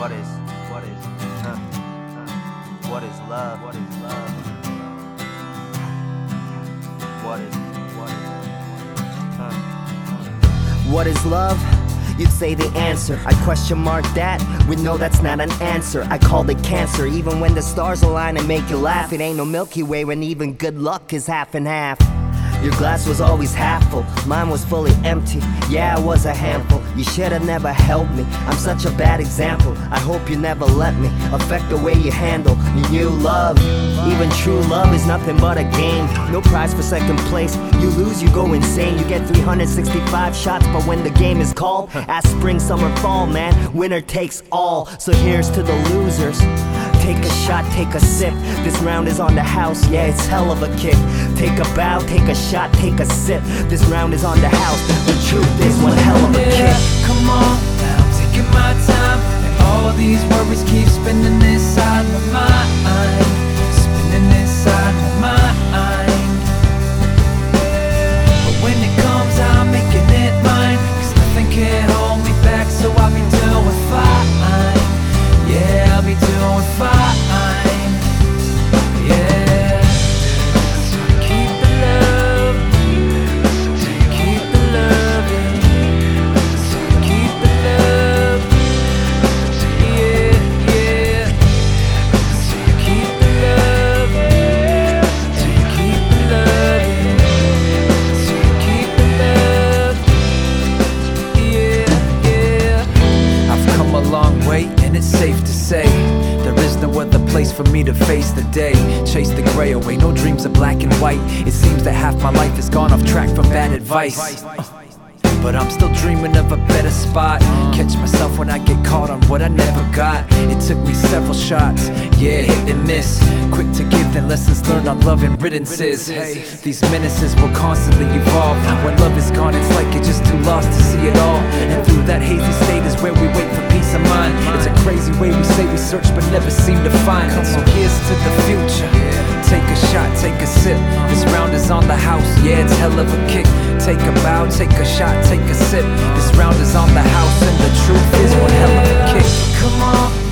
what is love? What is love? What is love? You'd say the answer. I question mark that, we know that's not an answer. I called it cancer, even when the stars align and make you laugh. It ain't no Milky Way when even good luck is half and half. Your glass was always half full, mine was fully empty. Yeah, I was a handful, you should've never helped me. I'm such a bad example, I hope you never let me affect the way you handle your new love. Even true love is nothing but a game. No prize for second place, you lose, you go insane. You get 365 shots, but when the game is called, ask spring, summer, fall, man, winner takes all. So here's to the losers. Take a shot, take a sip. This round is on the house, yeah, it's hell of a kick. Take a bow, take a shot, take a sip. This round is on the house, the truth is one hell of a kick. Come on, now I'm taking my time. And all these worries keep spinning inside my mind. Spinning inside my mind. But when it comes, I'm making it mine. Cause nothing can hold me back, so I'll be doing fine. Yeah, I'll be doing fine. Yeah. So keep the love. So keep the loving. So keep the love. Yeah, yeah. So keep the love. So keep the loving. So keep the love. Yeah, yeah. I've come a long way, and it's safe to say there is no other place for me to face the day. Chase the gray away, no dreams of black and white. It seems that half my life has gone off track from bad advice, but I'm still dreaming of a better spot. Catch myself when I get caught on what I never got. It took me several shots, yeah, hit and miss. Quick to give, then lessons learned on love and riddances. Hey, these menaces will constantly evolve. When love is gone, it's like you're just too lost to see it all. And through that hazy state is where we wait for peace of mind. It's a crazy way we say we search but never seem to find. So here's to the future. Take a shot, take a sip. This round is on the house, yeah, it's hell of a kick. Take a bow, take a shot, take a sip. This round is on the house, and the truth is one hell of a kick. Come on.